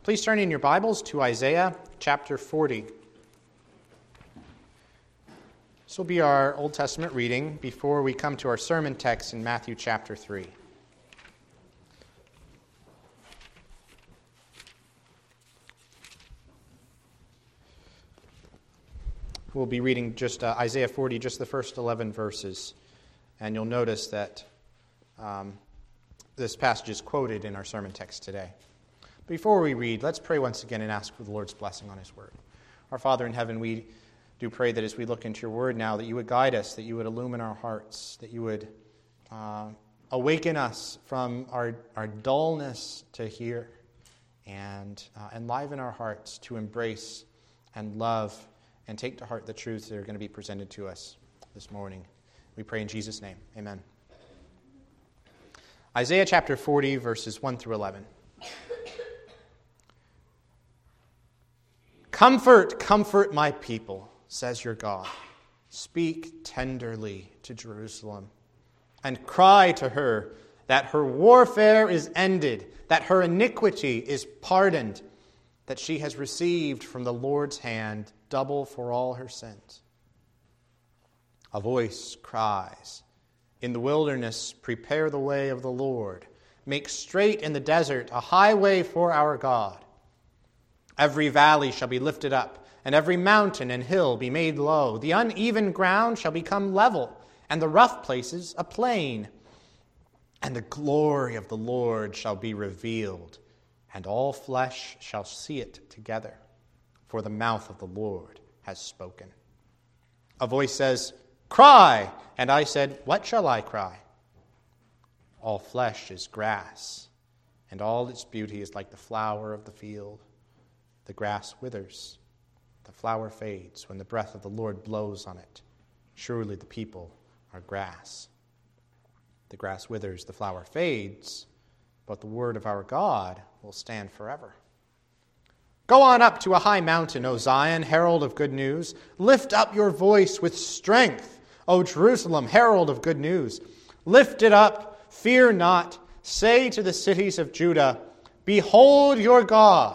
Please turn in your Bibles to Isaiah chapter 40. This will be our Old Testament reading before we come to our sermon text in Matthew chapter 3. We'll be reading just Isaiah 40, just the first 11 verses. And you'll notice that this passage is quoted in our sermon text today. Before we read, let's pray once again and ask for the Lord's blessing on His Word. Our Father in heaven, we do pray that as we look into your Word now, that you would guide us, that you would illumine our hearts, that you would awaken us from our dullness to hear, and enliven our hearts to embrace and love and take to heart the truths that are going to be presented to us this morning. We pray in Jesus' name. Amen. Isaiah chapter 40, verses 1 through 11. Comfort, comfort my people, says your God. Speak tenderly to Jerusalem and cry to her that her warfare is ended, that her iniquity is pardoned, that she has received from the Lord's hand double for all her sins. A voice cries, in the wilderness, prepare the way of the Lord. Make straight in the desert a highway for our God. Every valley shall be lifted up, and every mountain and hill be made low. The uneven ground shall become level, and the rough places a plain. And the glory of the Lord shall be revealed, and all flesh shall see it together, for the mouth of the Lord has spoken. A voice says, cry! And I said, what shall I cry? All flesh is grass, and all its beauty is like the flower of the field. The grass withers, the flower fades when the breath of the Lord blows on it. Surely the people are grass. The grass withers, the flower fades, but the word of our God will stand forever. Go on up to a high mountain, O Zion, herald of good news. Lift up your voice with strength, O Jerusalem, herald of good news. Lift it up, fear not. Say to the cities of Judah, behold your God.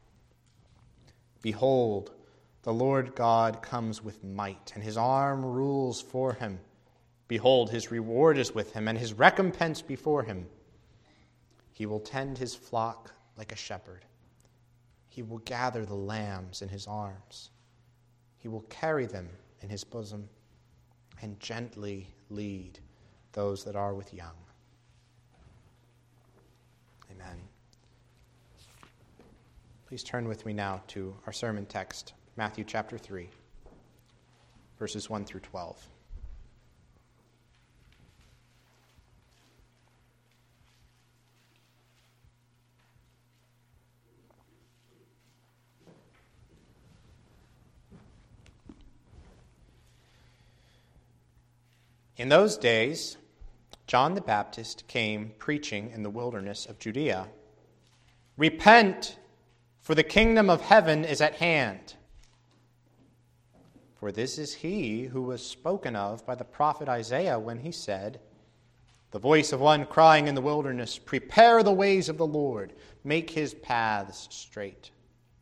Behold, the Lord God comes with might, and his arm rules for him. Behold, his reward is with him, and his recompense before him. He will tend his flock like a shepherd. He will gather the lambs in his arms. He will carry them in his bosom, and gently lead those that are with young. Amen. Please turn with me now to our sermon text, Matthew chapter 3, verses 1 through 12. In those days, John the Baptist came preaching in the wilderness of Judea, repent, for the kingdom of heaven is at hand. For this is he who was spoken of by the prophet Isaiah when he said, the voice of one crying in the wilderness, prepare the ways of the Lord, make his paths straight.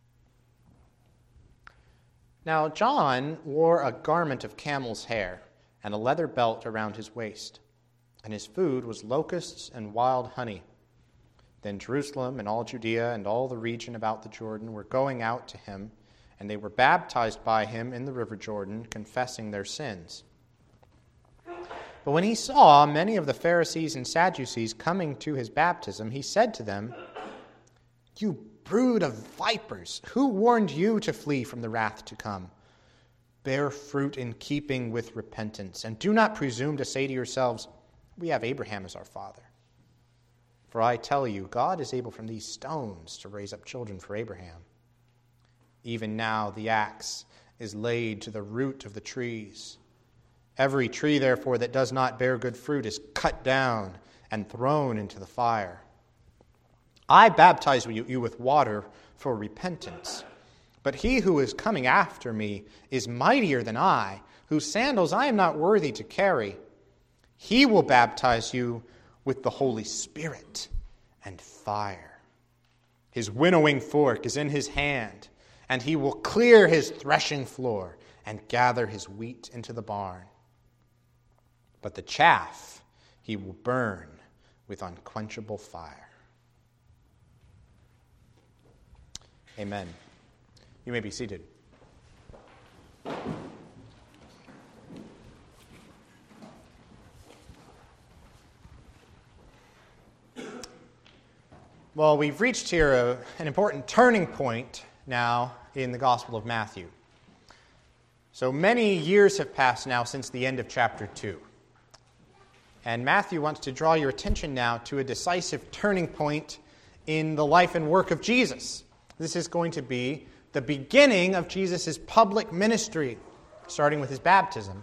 Now John wore a garment of camel's hair and a leather belt around his waist, and his food was locusts and wild honey. Then Jerusalem and all Judea and all the region about the Jordan were going out to him, and they were baptized by him in the river Jordan, confessing their sins. But when he saw many of the Pharisees and Sadducees coming to his baptism, he said to them, you brood of vipers, who warned you to flee from the wrath to come? Bear fruit in keeping with repentance, and do not presume to say to yourselves, we have Abraham as our father. For I tell you, God is able from these stones to raise up children for Abraham. Even now the axe is laid to the root of the trees. Every tree, therefore, that does not bear good fruit is cut down and thrown into the fire. I baptize you with water for repentance, but he who is coming after me is mightier than I, whose sandals I am not worthy to carry. He will baptize you with the Holy Spirit and fire. His winnowing fork is in his hand, and he will clear his threshing floor and gather his wheat into the barn. But the chaff he will burn with unquenchable fire. Amen. You may be seated. Well, we've reached here an important turning point now in the Gospel of Matthew. So many years have passed now since the end of chapter 2. And Matthew wants to draw your attention now to a decisive turning point in the life and work of Jesus. This is going to be the beginning of Jesus' public ministry, starting with his baptism.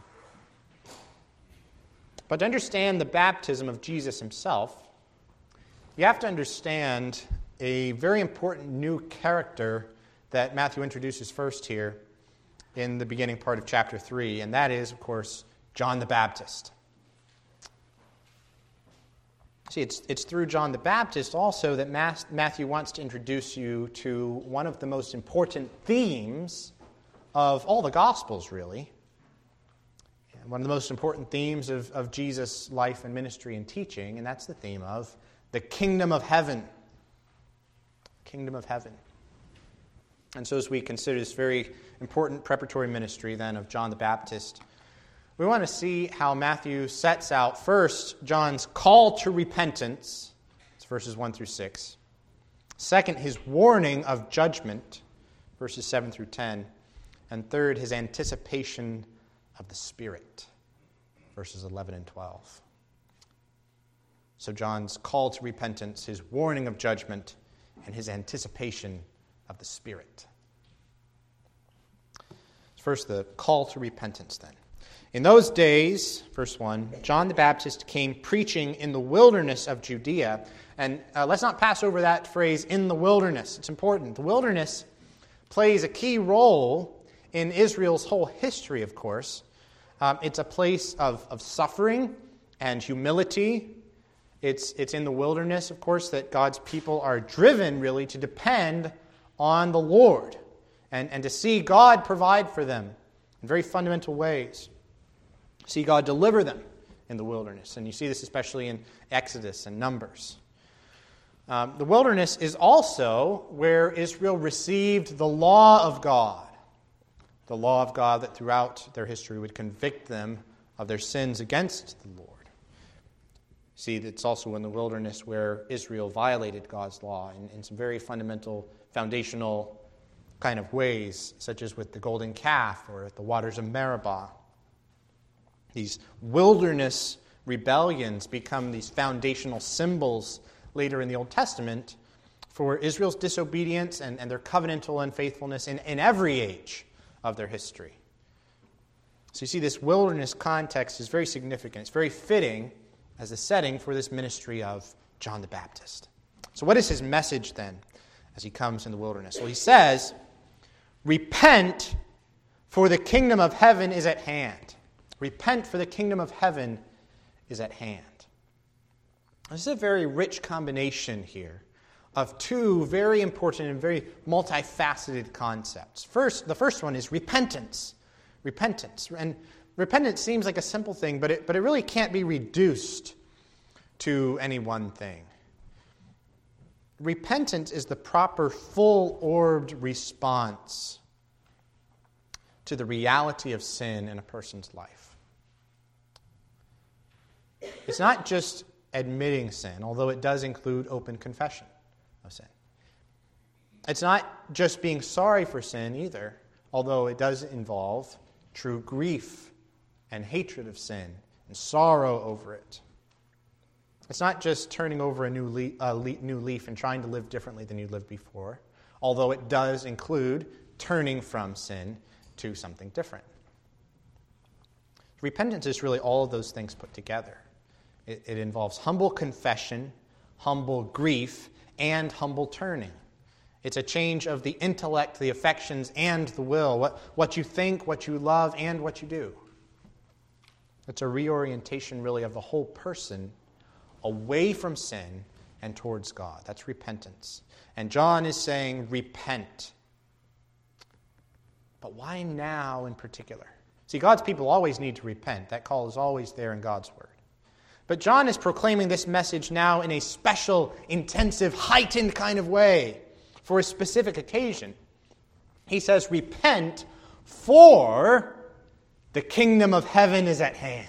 But to understand the baptism of Jesus himself, you have to understand a very important new character that Matthew introduces first here in the beginning part of chapter 3, and that is, of course, John the Baptist. See, it's through John the Baptist also that Matthew wants to introduce you to one of the most important themes of all the Gospels, really. And one of the most important themes of Jesus' life and ministry and teaching, and that's the theme of the kingdom of heaven. Kingdom of heaven. And so as we consider this very important preparatory ministry then of John the Baptist, we want to see how Matthew sets out first John's call to repentance. It's verses 1 through 6. Second, his warning of judgment, verses 7 through 10. And third, his anticipation of the Spirit, verses 11 and 12. So John's call to repentance, his warning of judgment, and his anticipation of the Spirit. First, the call to repentance then. In those days, verse 1, John the Baptist came preaching in the wilderness of Judea. And let's not pass over that phrase, in the wilderness. It's important. The wilderness plays a key role in Israel's whole history, of course. It's a place of suffering and humility. It's in the wilderness, of course, that God's people are driven, really, to depend on the Lord and to see God provide for them in very fundamental ways. See God deliver them in the wilderness. And you see this especially in Exodus and Numbers. The wilderness is also where Israel received the law of God. The law of God that throughout their history would convict them of their sins against the Lord. See, it's also in the wilderness where Israel violated God's law in some very fundamental, foundational kind of ways, such as with the golden calf or at the waters of Meribah. These wilderness rebellions become these foundational symbols later in the Old Testament for Israel's disobedience and their covenantal unfaithfulness in every age of their history. So you see, this wilderness context is very significant. It's very fitting as a setting for this ministry of John the Baptist. So what is his message then as he comes in the wilderness? Well, he says, repent, for the kingdom of heaven is at hand. Repent, for the kingdom of heaven is at hand. This is a very rich combination here of two very important and very multifaceted concepts. The first one is repentance. Repentance. And repentance seems like a simple thing, but it really can't be reduced to any one thing. Repentance is the proper, full-orbed response to the reality of sin in a person's life. It's not just admitting sin, although it does include open confession of sin. It's not just being sorry for sin either, although it does involve true grief and hatred of sin and sorrow over it. It's not just turning over a new leaf and trying to live differently than you lived before, although it does include turning from sin to something different. Repentance is really all of those things put together. It involves humble confession, humble grief, and humble turning. It's a change of the intellect, the affections, and the will. What you think, what you love, and what you do. It's a reorientation, really, of the whole person away from sin and towards God. That's repentance. And John is saying, repent. But why now in particular? See, God's people always need to repent. That call is always there in God's word. But John is proclaiming this message now in a special, intensive, heightened kind of way for a specific occasion. He says, repent, for the kingdom of heaven is at hand.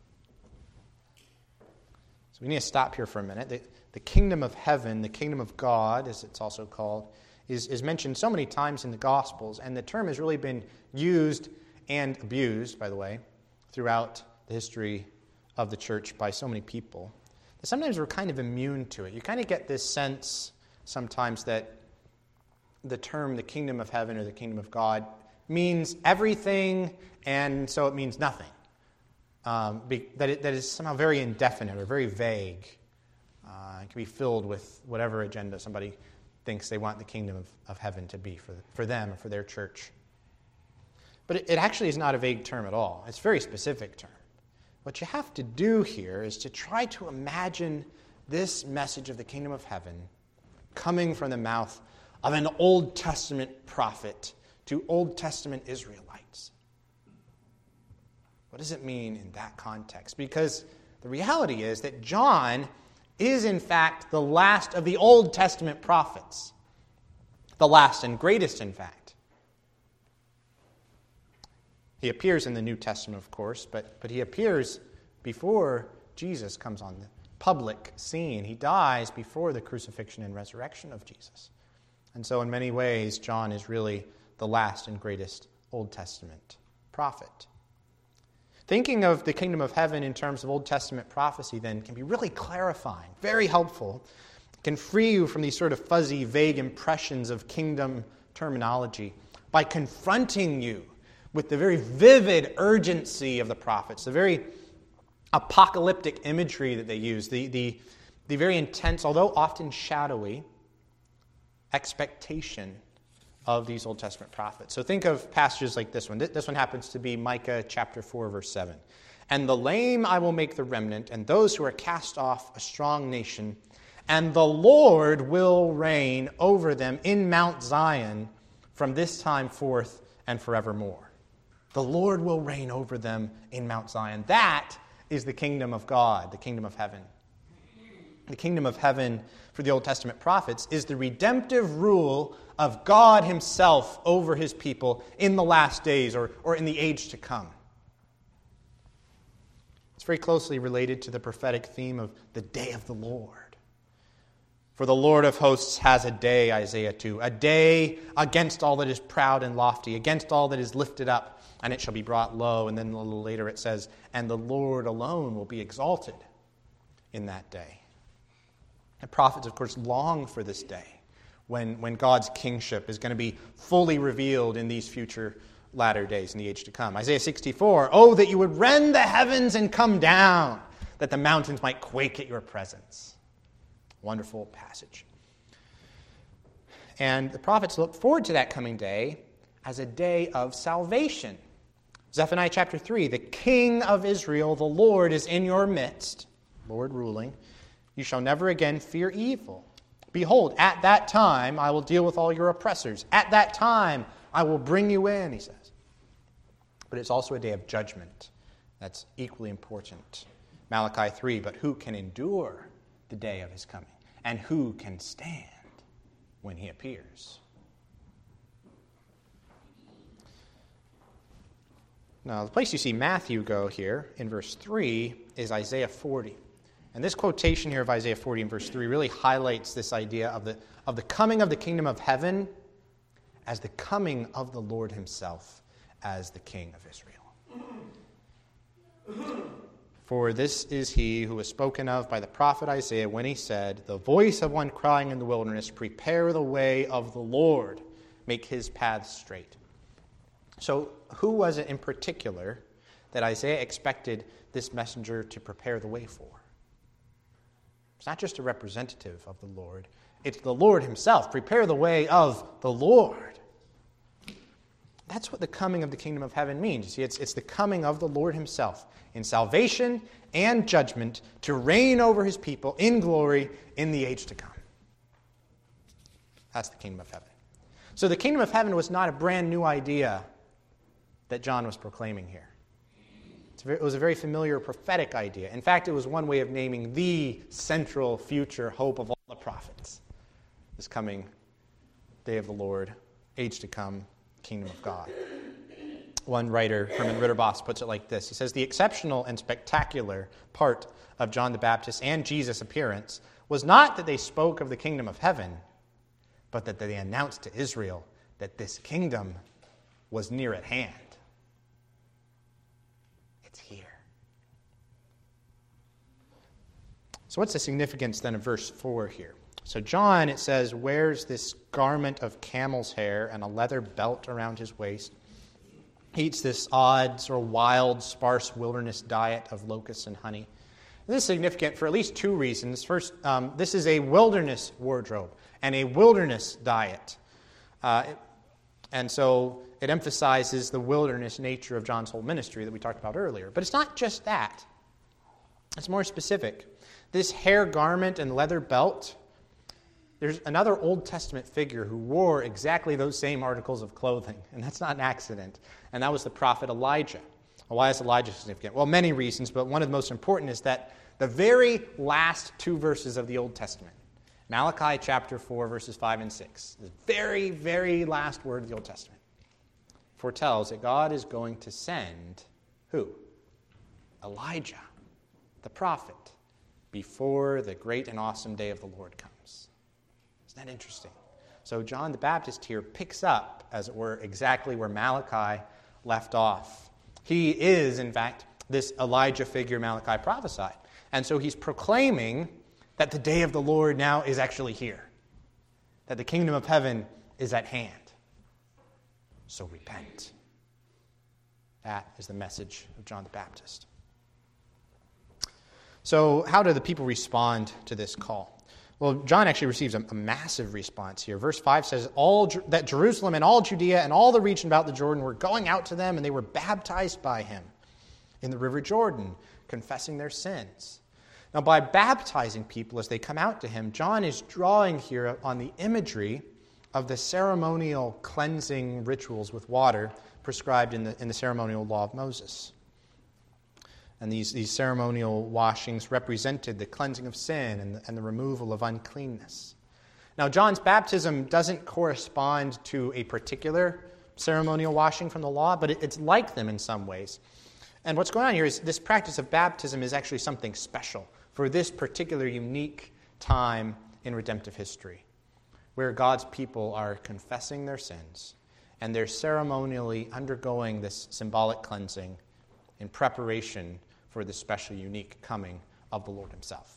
So we need to stop here for a minute. The kingdom of heaven, the kingdom of God, as it's also called, is mentioned so many times in the Gospels, and the term has really been used and abused, by the way, throughout the history of the church by so many people. Sometimes we're kind of immune to it. You kind of get this sense sometimes that the term the kingdom of heaven or the kingdom of God means everything, and so it means nothing. That is somehow very indefinite or very vague. It can be filled with whatever agenda somebody thinks they want the kingdom of heaven to be for them or for their church. But it actually is not a vague term at all. It's a very specific term. What you have to do here is to try to imagine this message of the kingdom of heaven coming from the mouth of an Old Testament prophet to Old Testament Israelites. What does it mean in that context? Because the reality is that John is in fact the last of the Old Testament prophets. The last and greatest, in fact. He appears in the New Testament, of course, but he appears before Jesus comes on the public scene. He dies before the crucifixion and resurrection of Jesus. And so in many ways, John is really the last and greatest Old Testament prophet. Thinking of the kingdom of heaven in terms of Old Testament prophecy then can be really clarifying, very helpful. It can free you from these sort of fuzzy, vague impressions of kingdom terminology by confronting you with the very vivid urgency of the prophets, the very apocalyptic imagery that they use, the very intense, although often shadowy, expectation of these Old Testament prophets. So think of passages like this one. This one happens to be Micah chapter 4, verse 7. And the lame I will make the remnant, and those who are cast off a strong nation, and the Lord will reign over them in Mount Zion from this time forth and forevermore. The Lord will reign over them in Mount Zion. That is the kingdom of God, the kingdom of heaven. The kingdom of heaven for the Old Testament prophets is the redemptive rule of God himself over his people in the last days or in the age to come. It's very closely related to the prophetic theme of the day of the Lord. For the Lord of hosts has a day, Isaiah 2, a day against all that is proud and lofty, against all that is lifted up, and it shall be brought low. And then a little later it says, and the Lord alone will be exalted in that day. The prophets, of course, long for this day when God's kingship is going to be fully revealed in these future latter days in the age to come. Isaiah 64, oh, that you would rend the heavens and come down, that the mountains might quake at your presence. Wonderful passage. And the prophets look forward to that coming day as a day of salvation. Zephaniah chapter 3, the King of Israel, the Lord, is in your midst, Lord ruling. You shall never again fear evil. Behold, at that time I will deal with all your oppressors. At that time I will bring you in, he says. But it's also a day of judgment. That's equally important. Malachi 3, but who can endure the day of his coming? And who can stand when he appears? Now, the place you see Matthew go here in verse 3 is Isaiah 40. And this quotation here of Isaiah 40 in verse 3 really highlights this idea of the coming of the kingdom of heaven as the coming of the Lord himself as the King of Israel. For this is he who was spoken of by the prophet Isaiah when he said, the voice of one crying in the wilderness, prepare the way of the Lord, make his paths straight. So who was it in particular that Isaiah expected this messenger to prepare the way for? It's not just a representative of the Lord. It's the Lord himself. Prepare the way of the Lord. That's what the coming of the kingdom of heaven means. You see, it's the coming of the Lord himself in salvation and judgment to reign over his people in glory in the age to come. That's the kingdom of heaven. So the kingdom of heaven was not a brand new idea that John was proclaiming here. It was a very familiar prophetic idea. In fact, it was one way of naming the central future hope of all the prophets. This coming day of the Lord, age to come, kingdom of God. One writer, Herman Ritterboss, puts it like this. He says, the exceptional and spectacular part of John the Baptist and Jesus' appearance was not that they spoke of the kingdom of heaven, but that they announced to Israel that this kingdom was near at hand. It's here. So what's the significance then of verse 4 here? So John, it says, wears this garment of camel's hair and a leather belt around his waist. He eats this odd, sort of wild, sparse wilderness diet of locusts and honey. And this is significant for at least two reasons. First, this is a wilderness wardrobe and a wilderness diet. And so it emphasizes the wilderness nature of John's whole ministry that we talked about earlier. But it's not just that. It's more specific. This hair garment and leather belt, there's another Old Testament figure who wore exactly those same articles of clothing, and that's not an accident, and that was the prophet Elijah. Well, why is Elijah significant? Well, many reasons, but one of the most important is that the very last two verses of the Old Testament, Malachi chapter 4, verses 5 and 6, the very, very last word of the Old Testament, foretells that God is going to send who? Elijah, the prophet, before the great and awesome day of the Lord comes. Isn't that interesting? So John the Baptist here picks up, as it were, exactly where Malachi left off. He is, in fact, this Elijah figure Malachi prophesied. And so he's proclaiming that the day of the Lord now is actually here, that the kingdom of heaven is at hand. So repent. That is the message of John the Baptist. So how do the people respond to this call? Well, John actually receives a massive response here. Verse 5 says, that Jerusalem and all Judea and all the region about the Jordan were going out to them, and they were baptized by him in the river Jordan, confessing their sins. Now, by baptizing people as they come out to him, John is drawing here on the imagery of the ceremonial cleansing rituals with water prescribed in the ceremonial law of Moses. And these ceremonial washings represented the cleansing of sin and the removal of uncleanness. Now, John's baptism doesn't correspond to a particular ceremonial washing from the law, but it's like them in some ways. And what's going on here is this practice of baptism is actually something special for this particular unique time in redemptive history, where God's people are confessing their sins and they're ceremonially undergoing this symbolic cleansing in preparation for the special, unique coming of the Lord himself.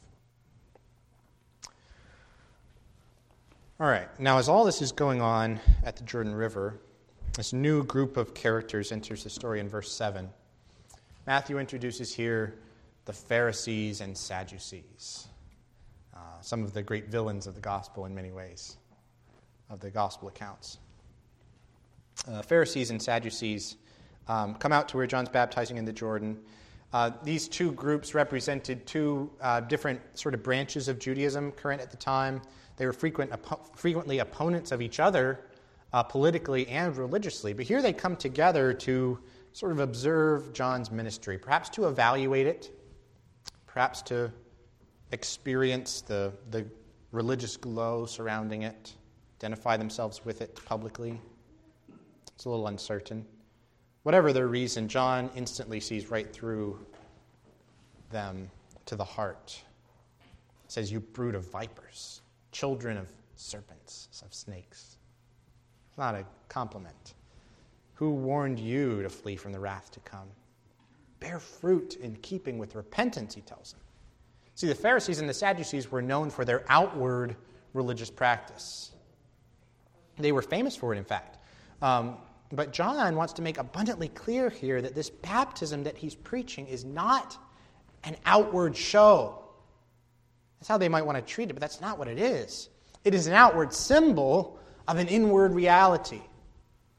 All right, now as all this is going on at the Jordan River, this new group of characters enters the story in verse 7. Matthew introduces here the Pharisees and Sadducees, some of the great villains of the gospel in many ways, of the gospel accounts. Pharisees and Sadducees come out to where John's baptizing in the Jordan. These two groups represented two different sort of branches of Judaism current at the time. They were frequently opponents of each other politically and religiously. But here they come together to sort of observe John's ministry, perhaps to evaluate it, perhaps to experience the religious glow surrounding it, identify themselves with it publicly. It's a little uncertain. Whatever their reason, John instantly sees right through them to the heart. It says, "You brood of vipers, children of serpents, of snakes." It's not a compliment. Who warned you to flee from the wrath to come? Bear fruit in keeping with repentance, he tells them. See, the Pharisees and the Sadducees were known for their outward religious practice. They were famous for it, in fact. But John wants to make abundantly clear here that this baptism that he's preaching is not an outward show. That's how they might want to treat it, but that's not what it is. It is an outward symbol of an inward reality.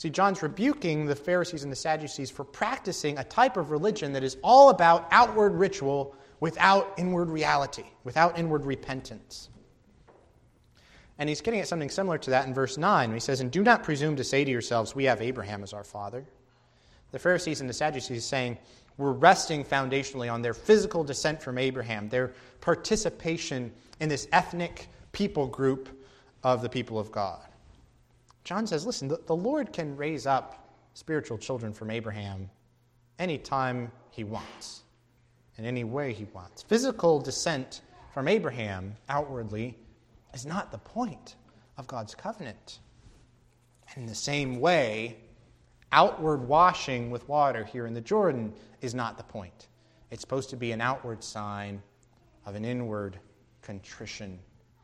See, John's rebuking the Pharisees and the Sadducees for practicing a type of religion that is all about outward ritual without inward reality, without inward repentance. And he's getting at something similar to that in verse 9. He says, "And do not presume to say to yourselves, we have Abraham as our father." The Pharisees and the Sadducees saying, we're resting foundationally on their physical descent from Abraham, their participation in this ethnic people group of the people of God. John says, listen, the Lord can raise up spiritual children from Abraham anytime he wants, in any way he wants. Physical descent from Abraham outwardly is not the point of God's covenant. And in the same way, outward washing with water here in the Jordan is not the point. It's supposed to be an outward sign of an inward contrition.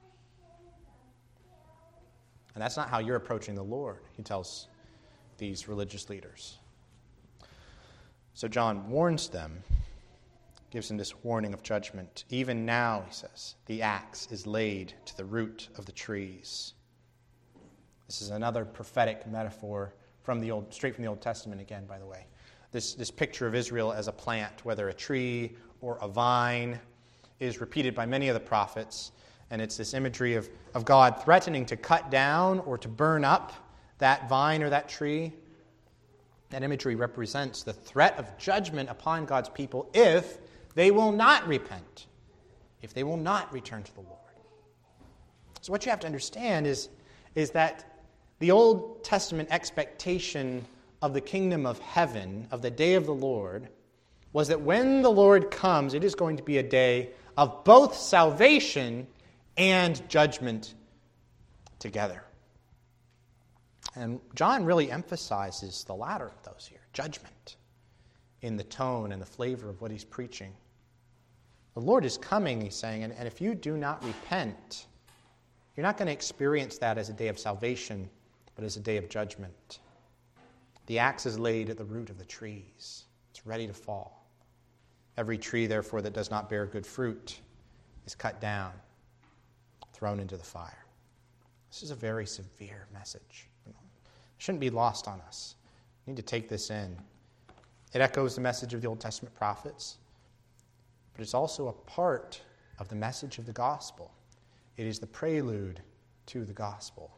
And that's not how you're approaching the Lord, he tells these religious leaders. So John warns them, gives them this warning of judgment. Even now, he says, the axe is laid to the root of the trees. This is another prophetic metaphor straight from the Old Testament again, by the way. This picture of Israel as a plant, whether a tree or a vine, is repeated by many of the prophets. And it's this imagery of God threatening to cut down or to burn up that vine or that tree. That imagery represents the threat of judgment upon God's people if they will not repent, if they will not return to the Lord. So what you have to understand is that the Old Testament expectation of the kingdom of heaven, of the day of the Lord, was that when the Lord comes, it is going to be a day of both salvation and judgment together. And John really emphasizes the latter of those here, judgment, in the tone and the flavor of what he's preaching. The Lord is coming, he's saying, and if you do not repent, you're not going to experience that as a day of salvation, but as a day of judgment. The axe is laid at the root of the trees. It's ready to fall. Every tree, therefore, that does not bear good fruit is cut down, thrown into the fire. This is a very severe message. It shouldn't be lost on us. We need to take this in. It echoes the message of the Old Testament prophets, but it's also a part of the message of the gospel. It is the prelude to the gospel.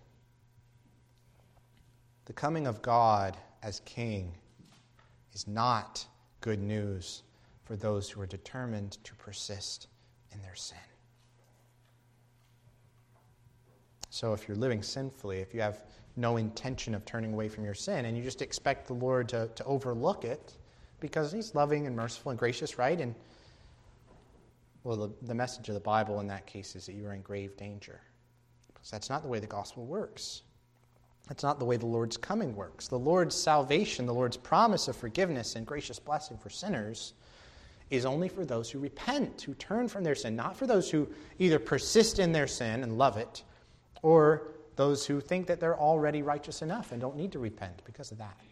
The coming of God as King is not good news for those who are determined to persist in their sin. So if you're living sinfully, if you have no intention of turning away from your sin, and you just expect the Lord to overlook it, because he's loving and merciful and gracious, right? And well, the message of the Bible in that case is that you are in grave danger. Because that's not the way the gospel works. That's not the way the Lord's coming works. The Lord's salvation, the Lord's promise of forgiveness and gracious blessing for sinners is only for those who repent, who turn from their sin, not for those who either persist in their sin and love it, or those who think that they're already righteous enough and don't need to repent because of that.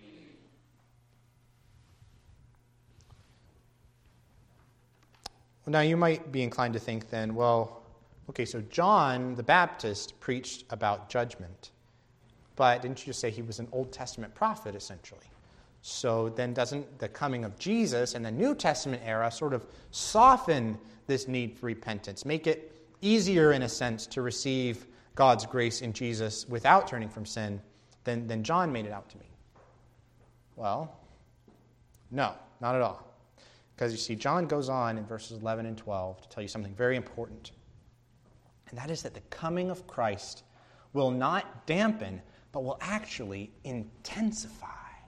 Well, now you might be inclined to think then, well, okay, so John the Baptist preached about judgment, but didn't you just say he was an Old Testament prophet, essentially? So then doesn't the coming of Jesus in the New Testament era sort of soften this need for repentance, make it easier in a sense to receive God's grace in Jesus without turning from sin than John made it out to be? Well, no, not at all. Because you see, John goes on in verses 11 and 12 to tell you something very important. And that is that the coming of Christ will not dampen, but will actually intensify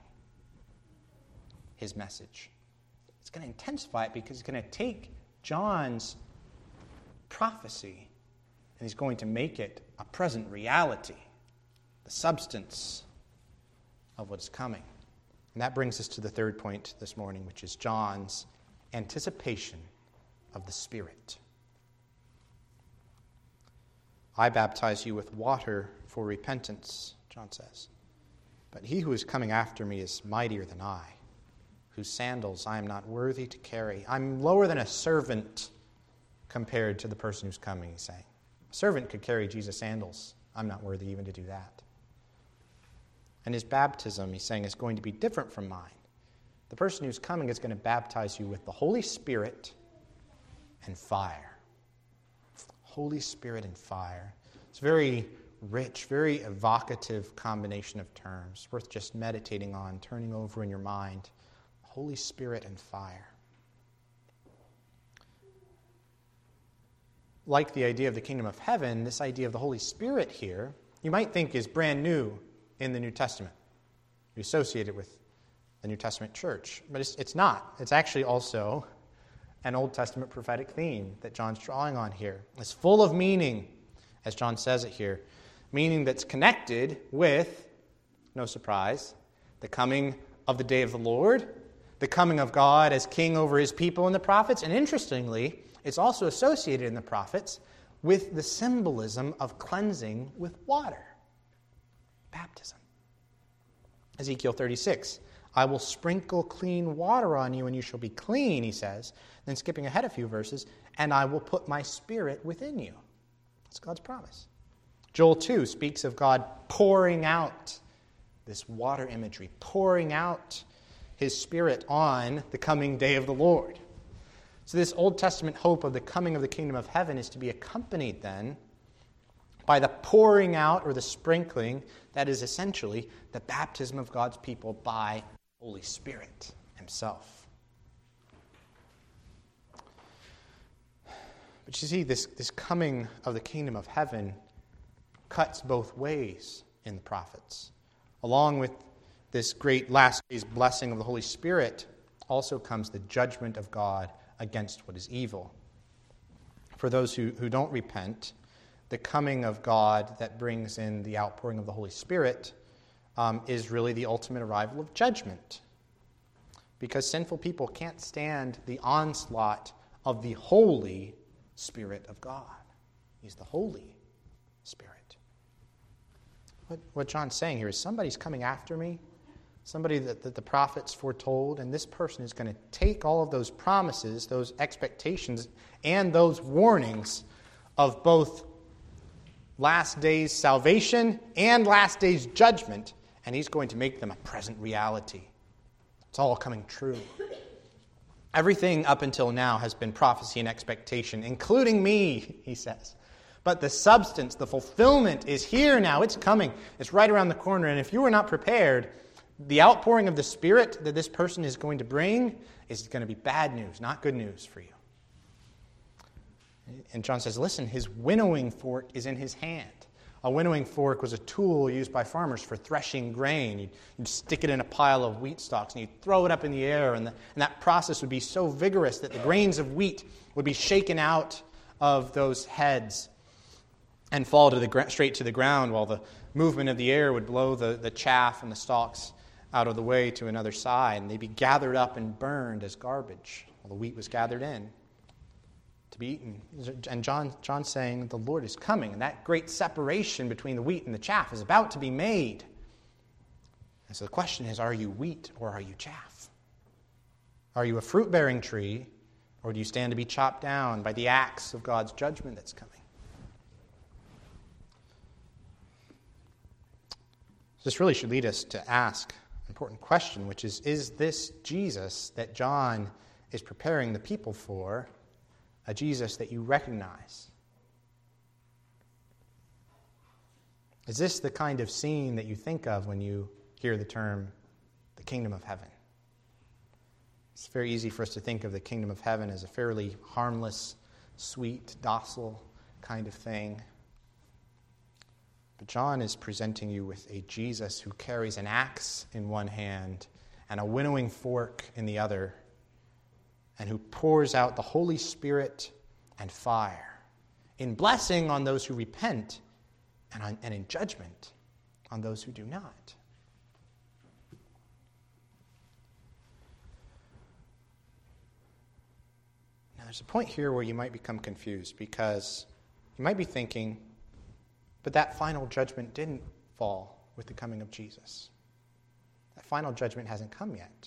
his message. It's going to intensify it because he's going to take John's prophecy and he's going to make it a present reality, the substance of what's coming. And that brings us to the third point this morning, which is John's anticipation of the Spirit. I baptize you with water for repentance, John says. But he who is coming after me is mightier than I, whose sandals I am not worthy to carry. I'm lower than a servant compared to the person who's coming, he's saying. A servant could carry Jesus' sandals. I'm not worthy even to do that. And his baptism, he's saying, is going to be different from mine. The person who's coming is going to baptize you with the Holy Spirit and fire. Holy Spirit and fire. It's a very rich, very evocative combination of terms, worth just meditating on, turning over in your mind. Holy Spirit and fire. Like the idea of the kingdom of heaven, this idea of the Holy Spirit here, you might think is brand new in the New Testament. You associate it with the New Testament church, but it's not. It's actually also an Old Testament prophetic theme that John's drawing on here. It's full of meaning, as John says it here, meaning that's connected with, no surprise, the coming of the day of the Lord, the coming of God as king over his people and the prophets, and interestingly, it's also associated in the prophets with the symbolism of cleansing with water. Baptism. Ezekiel 36, I will sprinkle clean water on you and you shall be clean, he says. Then skipping ahead a few verses, and I will put my spirit within you. That's God's promise. Joel 2 speaks of God pouring out this water imagery, pouring out his spirit on the coming day of the Lord. So this Old Testament hope of the coming of the kingdom of heaven is to be accompanied then by the pouring out or the sprinkling that is essentially the baptism of God's people by Holy Spirit himself. But you see, this coming of the kingdom of heaven cuts both ways in the prophets. Along with this great last days blessing of the Holy Spirit also comes the judgment of God against what is evil. For those who don't repent, the coming of God that brings in the outpouring of the Holy Spirit is really the ultimate arrival of judgment. Because sinful people can't stand the onslaught of the Holy Spirit of God. He's the Holy Spirit. What John's saying here is somebody's coming after me, somebody that the prophets foretold, and this person is going to take all of those promises, those expectations, and those warnings of both last days salvation and last days judgment, and he's going to make them a present reality. It's all coming true. Everything up until now has been prophecy and expectation, including me, he says. But the substance, the fulfillment is here now. It's coming. It's right around the corner. And if you are not prepared, the outpouring of the Spirit that this person is going to bring is going to be bad news, not good news for you. And John says, listen, his winnowing fork is in his hand. A winnowing fork was a tool used by farmers for threshing grain. You'd stick it in a pile of wheat stalks and you'd throw it up in the air, and that process would be so vigorous that the grains of wheat would be shaken out of those heads and fall straight to the ground, while the movement of the air would blow the chaff and the stalks out of the way to another side, and they'd be gathered up and burned as garbage while the wheat was gathered in to be eaten. And John's saying the Lord is coming, and that great separation between the wheat and the chaff is about to be made. And so the question is, are you wheat or are you chaff? Are you a fruit-bearing tree, or do you stand to be chopped down by the axe of God's judgment that's coming? This really should lead us to ask an important question, which is this Jesus that John is preparing the people for a Jesus that you recognize? Is this the kind of scene that you think of when you hear the term the kingdom of heaven? It's very easy for us to think of the kingdom of heaven as a fairly harmless, sweet, docile kind of thing. But John is presenting you with a Jesus who carries an axe in one hand and a winnowing fork in the other, and who pours out the Holy Spirit and fire in blessing on those who repent and in judgment on those who do not. Now, there's a point here where you might become confused, because you might be thinking, but that final judgment didn't fall with the coming of Jesus. That final judgment hasn't come yet.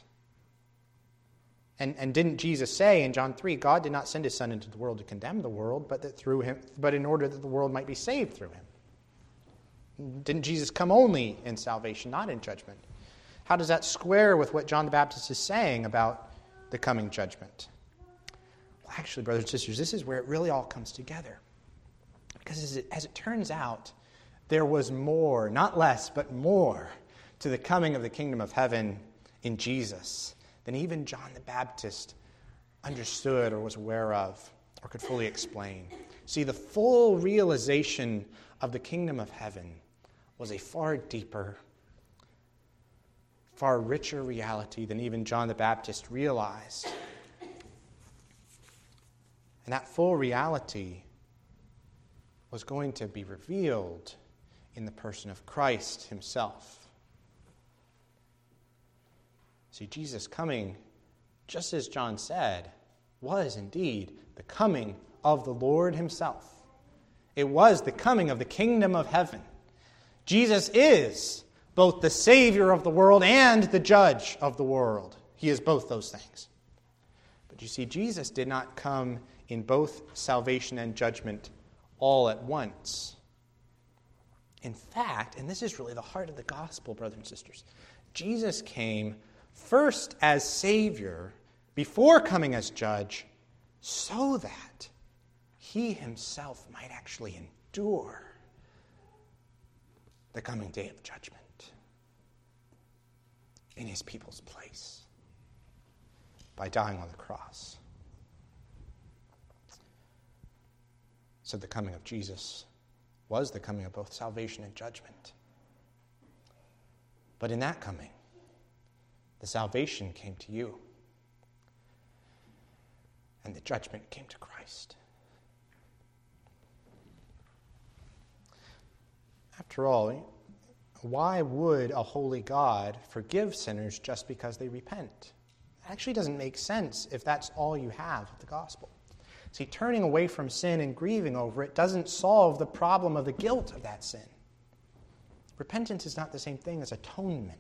And didn't Jesus say in John 3, God did not send his Son into the world to condemn the world, but in order that the world might be saved through him? Didn't Jesus come only in salvation, not in judgment? How does that square with what John the Baptist is saying about the coming judgment? Well, actually, brothers and sisters, this is where it really all comes together. Because as it turns out, there was more, not less, but more to the coming of the kingdom of heaven in Jesus than even John the Baptist understood or was aware of or could fully explain. See, the full realization of the kingdom of heaven was a far deeper, far richer reality than even John the Baptist realized. And that full reality was going to be revealed in the person of Christ himself. See, Jesus coming, just as John said, was indeed the coming of the Lord himself. It was the coming of the kingdom of heaven. Jesus is both the Savior of the world and the judge of the world. He is both those things. But you see, Jesus did not come in both salvation and judgment all at once. In fact, and this is really the heart of the gospel, brothers and sisters, Jesus came first as Savior before coming as judge so that he himself might actually endure the coming day of judgment in his people's place by dying on the cross. So the coming of Jesus was the coming of both salvation and judgment. But in that coming, the salvation came to you, and the judgment came to Christ. After all, why would a holy God forgive sinners just because they repent? It actually doesn't make sense if that's all you have of the gospel. See, turning away from sin and grieving over it doesn't solve the problem of the guilt of that sin. Repentance is not the same thing as atonement.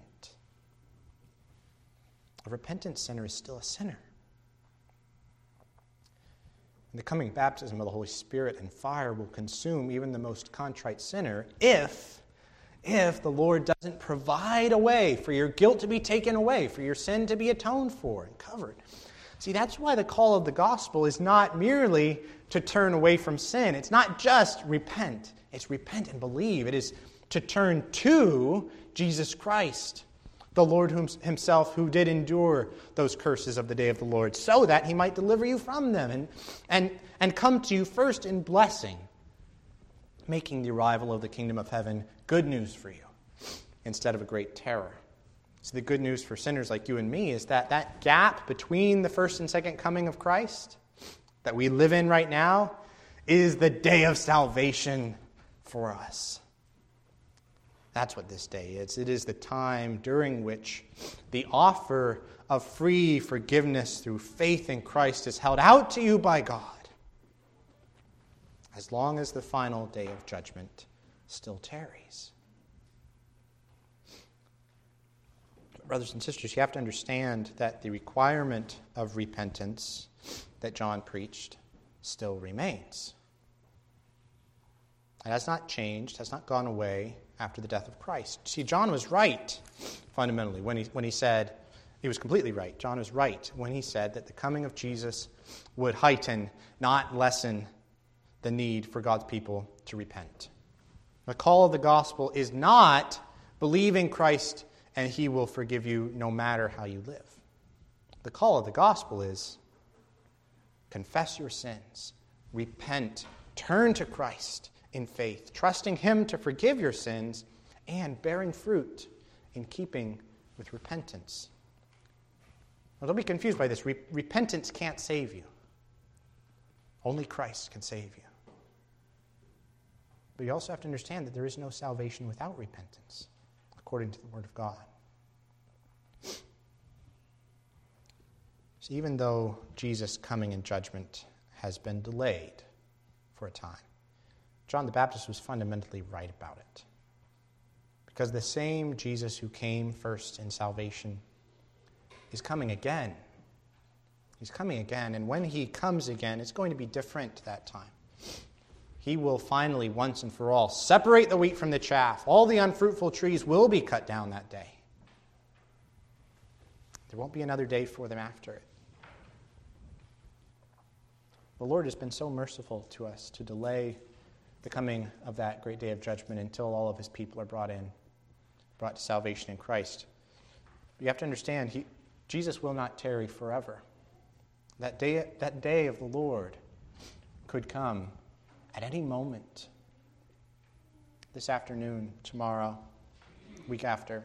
A repentant sinner is still a sinner. And the coming baptism of the Holy Spirit and fire will consume even the most contrite sinner if the Lord doesn't provide a way for your guilt to be taken away, for your sin to be atoned for and covered. See, that's why the call of the gospel is not merely to turn away from sin. It's not just repent. It's repent and believe. It is to turn to Jesus Christ, the Lord himself who did endure those curses of the day of the Lord, so that he might deliver you from them and come to you first in blessing, making the arrival of the kingdom of heaven good news for you instead of a great terror. So the good news for sinners like you and me is that gap between the first and second coming of Christ that we live in right now is the day of salvation for us. That's what this day is. It is the time during which the offer of free forgiveness through faith in Christ is held out to you by God, as long as the final day of judgment still tarries. Brothers and sisters, you have to understand that the requirement of repentance that John preached still remains. It has not changed, has not gone away after the death of Christ. See, John was right, fundamentally, when he said, he was completely right. John was right when he said that the coming of Jesus would heighten, not lessen, the need for God's people to repent. The call of the gospel is not believe in Christ and he will forgive you no matter how you live. The call of the gospel is confess your sins, repent, turn to Christ in faith, trusting him to forgive your sins and bearing fruit in keeping with repentance. Now, don't be confused by this. Repentance can't save you. Only Christ can save you. But you also have to understand that there is no salvation without repentance, according to the Word of God. So even though Jesus' coming in judgment has been delayed for a time, John the Baptist was fundamentally right about it. Because the same Jesus who came first in salvation is coming again. He's coming again, and when he comes again, it's going to be different that time. he will finally, once and for all, separate the wheat from the chaff. All the unfruitful trees will be cut down that day. There won't be another day for them after it. The Lord has been so merciful to us to delay the coming of that great day of judgment until all of his people are brought to salvation in Christ. But you have to understand, Jesus will not tarry forever. That day of the Lord could come at any moment. This afternoon, tomorrow, week after.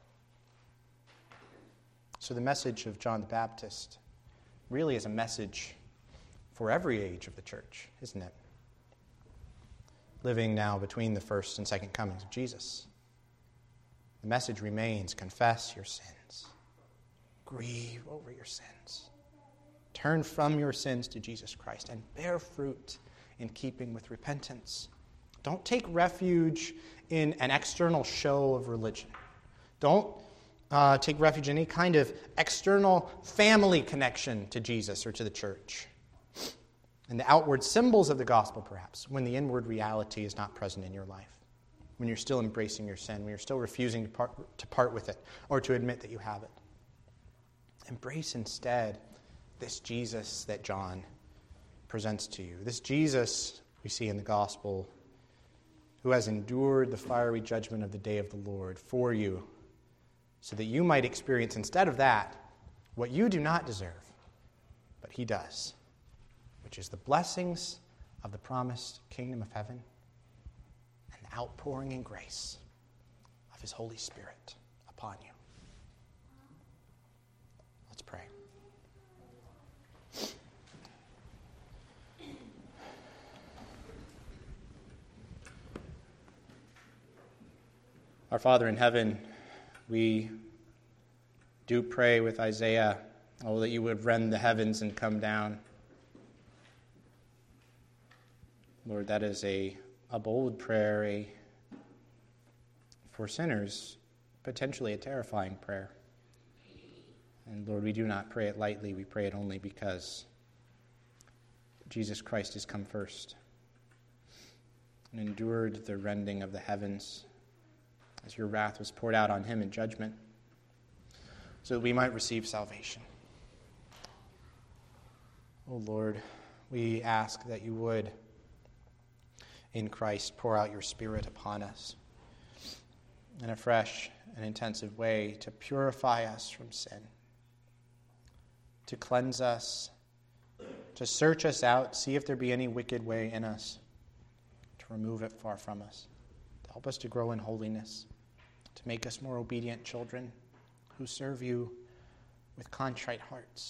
So the message of John the Baptist really is a message for every age of the church, isn't it? Living now between the first and second comings of Jesus. The message remains, confess your sins. Grieve over your sins. Turn from your sins to Jesus Christ and bear fruit in keeping with repentance. Don't take refuge in an external show of religion. Don't take refuge in any kind of external family connection to Jesus or to the church. And the outward symbols of the gospel, perhaps, when the inward reality is not present in your life. When you're still embracing your sin, when you're still refusing to part with it or to admit that you have it. Embrace instead this Jesus that John presents to you. This Jesus we see in the gospel who has endured the fiery judgment of the day of the Lord for you so that you might experience instead of that what you do not deserve, but he does, which is the blessings of the promised kingdom of heaven and the outpouring in grace of his Holy Spirit upon you. Let's pray. Our Father in heaven, we do pray with Isaiah, oh, that you would rend the heavens and come down. Lord, that is a bold prayer, for sinners, potentially a terrifying prayer. And Lord, we do not pray it lightly. We pray it only because Jesus Christ has come first and endured the rending of the heavens as your wrath was poured out on him in judgment, so that we might receive salvation. Oh Lord, we ask that you would, in Christ, pour out your Spirit upon us in a fresh and intensive way to purify us from sin, to cleanse us, to search us out, see if there be any wicked way in us, to remove it far from us, to help us to grow in holiness, to make us more obedient children who serve you with contrite hearts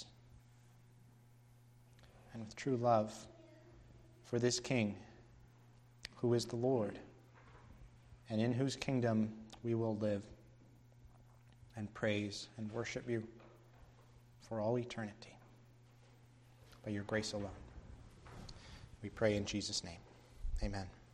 and with true love for this King who is the Lord and in whose kingdom we will live and praise and worship you for all eternity by your grace alone. We pray in Jesus' name. Amen.